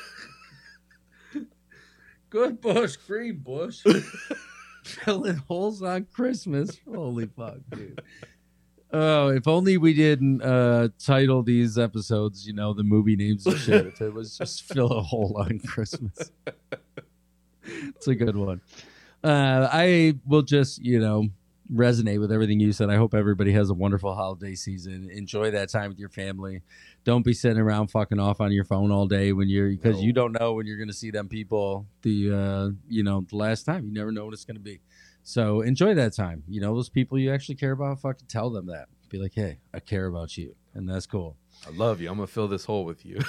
Good bush, green bush. Filling holes on Christmas. Holy fuck, dude. Oh, if only we didn't uh, title these episodes, you know, the movie names and shit. If it was just fill a hole on Christmas. It's a good one. Uh, I will just, you know, resonate with everything you said. I hope everybody has a wonderful holiday season. Enjoy that time with your family. Don't be sitting around fucking off on your phone all day when you're because No. you don't know when you're going to see them people the uh, you know the last time. You never know what it's going to be. So enjoy that time. You know those people you actually care about. Fucking tell them that. Be like, hey, I care about you, and that's cool. I love you. I'm gonna fill this hole with you.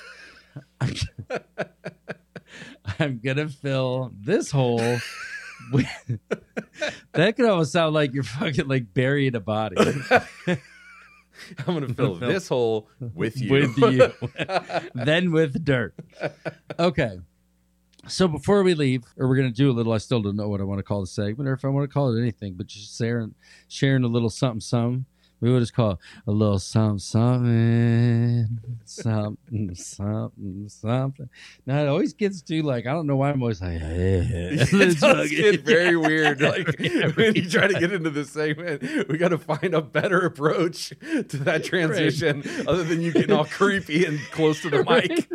I'm gonna fill this hole. With... that could almost sound like you're fucking like burying a body. I'm gonna fill Fill- this hole with you. With you. Then with dirt. Okay. So before we leave, or we're gonna do a little, I still don't know what I want to call the segment, or if I want to call it anything, but just sharing, sharing a little something, something. We would just call it a little something, something, something, something, something. Now it always gets to like I don't know why I'm always like. It does get very weird. Like when you try to get into this segment, we got to find a better approach to that transition, other than you getting all creepy and close to the mic.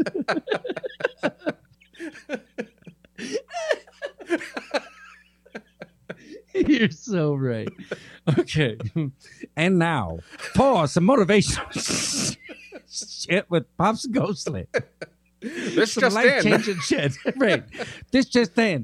You're so right. Okay. And now, for some motivational shit with Pops Ghostly. This Some just in. life-changing shit. Right. This just in.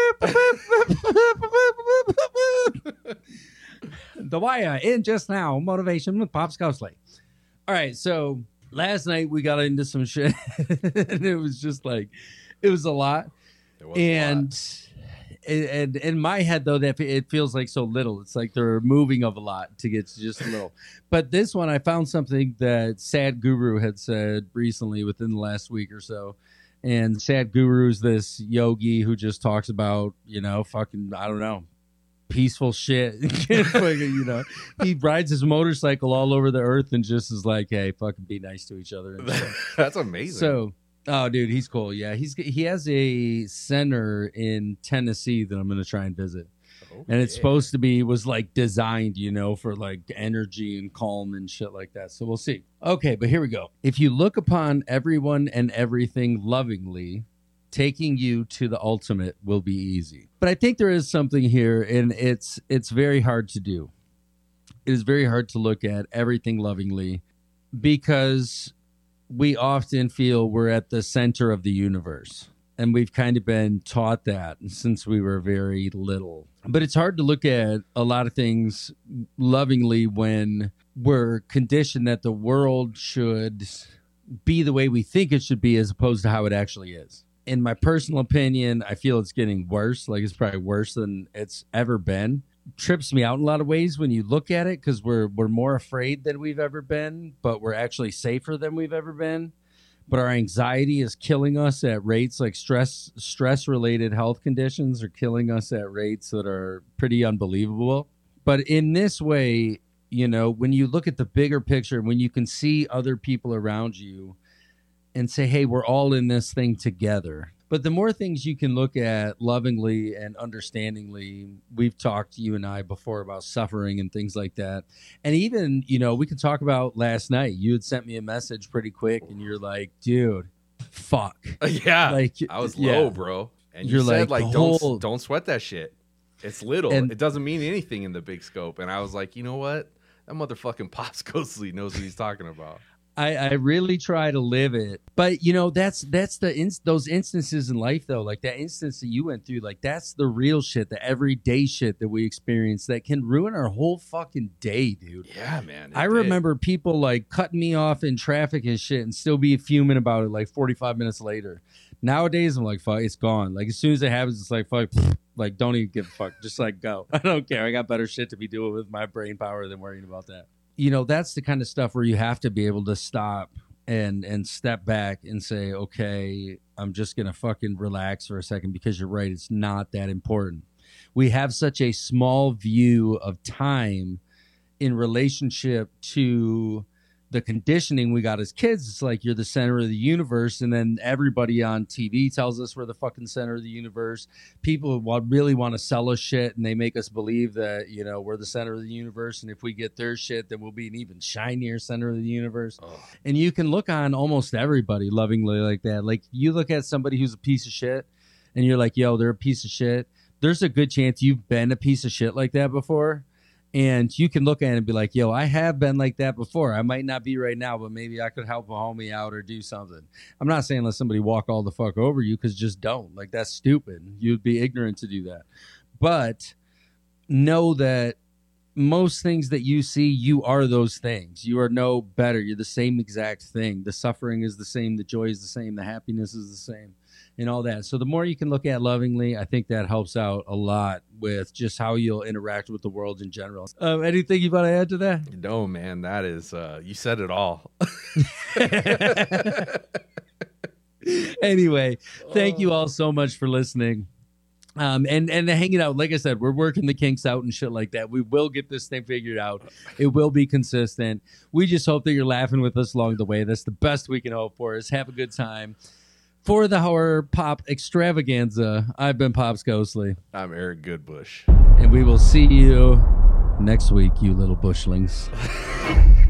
The Wire in just now. Motivation with Pops Ghostly. All right. So last night we got into some shit. And it was just like, it was a lot. It was a And... lot. And in my head, though, that it feels like so little. It's like they're moving of a lot to get to just a little. But this one, I found something that Sad Guru had said recently within the last week or so. And Sad Guru's this yogi who just talks about, you know, fucking, I don't know, peaceful shit. You know, he rides his motorcycle all over the earth and just is like, hey, fucking be nice to each other. And shit. That's amazing. So, oh, dude, he's cool. Yeah, he's he has a center in Tennessee that I'm gonna try and visit. Oh, and it's yeah. supposed to be was like designed, you know, for like energy and calm and shit like that. So we'll see. Okay, but here we go. If you look upon everyone and everything lovingly, taking you to the ultimate will be easy. But I think there is something here, and it's it's very hard to do. It is very hard to look at everything lovingly because we often feel we're at the center of the universe. And we've kind of been taught that since we were very little. But it's hard to look at a lot of things lovingly when we're conditioned that the world should be the way we think it should be as opposed to how it actually is. In my personal opinion, I feel it's getting worse. Like it's probably worse than it's ever been. Trips me out in a lot of ways when you look at it because we're we're more afraid than we've ever been, but we're actually safer than we've ever been. But our anxiety is killing us at rates like stress stress related health conditions are killing us at rates that are pretty unbelievable. But in this way, you know, when you look at the bigger picture, when you can see other people around you and say, hey, we're all in this thing together. But the more things you can look at lovingly and understandingly, we've talked, you and I, before about suffering and things like that. And even, you know, we could talk about last night. You had sent me a message pretty quick and you're like, dude, fuck. Yeah. Like I was yeah. low, bro. And you you're said, like, like don't, whole... don't sweat that shit. It's little. And... it doesn't mean anything in the big scope. And I was like, you know what? That motherfucking Pops Ghostly knows what he's talking about. I, I really try to live it, but you know that's that's the ins- those instances in life though, like that instance that you went through, like that's the real shit, the everyday shit that we experience that can ruin our whole fucking day, dude. Yeah, man. I did. remember people like cutting me off in traffic and shit, and still be fuming about it like forty-five minutes later. Nowadays, I'm like, fuck, it's gone. Like as soon as it happens, it's like, fuck, like don't even give a fuck, just like go. I don't care. I got better shit to be doing with my brain power than worrying about that. You know, that's the kind of stuff where you have to be able to stop and and step back and say, okay, I'm just going to fucking relax for a second because you're right. It's not that important. We have such a small view of time in relationship to the conditioning we got as kids. It's like you're the center of the universe, and then everybody on T V tells us we're the fucking center of the universe. People really want to sell us shit, and they make us believe that, you know, we're the center of the universe, and if we get their shit, then we'll be an even shinier center of the universe. Oh. And you can look on almost everybody lovingly like that. Like you look at somebody who's a piece of shit, and you're like, yo, they're a piece of shit. There's a good chance you've been a piece of shit like that before. And you can look at it and be like, yo, I have been like that before. I might not be right now, but maybe I could help a homie out or do something. I'm not saying let somebody walk all the fuck over you, because just don't. Like, that's stupid. You'd be ignorant to do that. But know that most things that you see, you are those things. You are no better. You're the same exact thing. The suffering is the same. The joy is the same. The happiness is the same. And all that. So the more you can look at lovingly, I think that helps out a lot with just how you'll interact with the world in general. Um, anything you want to add to that? No, man, that is, uh, you said it all. Anyway, thank you all so much for listening. Um, and, and hanging out. Like I said, we're working the kinks out and shit like that. We will get this thing figured out. It will be consistent. We just hope that you're laughing with us along the way. That's the best we can hope for, is have a good time. For the Horror Pop Extravaganza, I've been Pops Ghostly. I'm Eric Goodbush. And we will see you next week, you little bushlings.